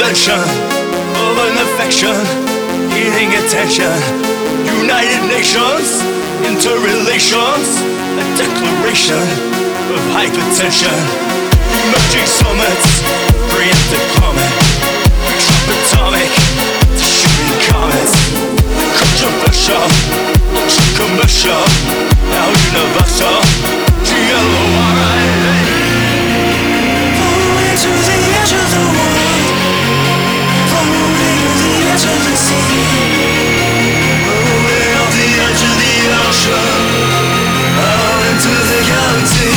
convention of an affection, needing attention. United Nations, interrelations, a declaration of hypertension. Emerging summits, preemptive comment, atomic to shooting comets. Controversial, ultra commercial, now universal. GLORIA. Floating to the edge of the world, floating to the edge of the sea, floating off the edge of the ocean, out into the galaxy.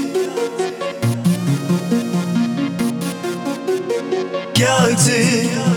Galaxy.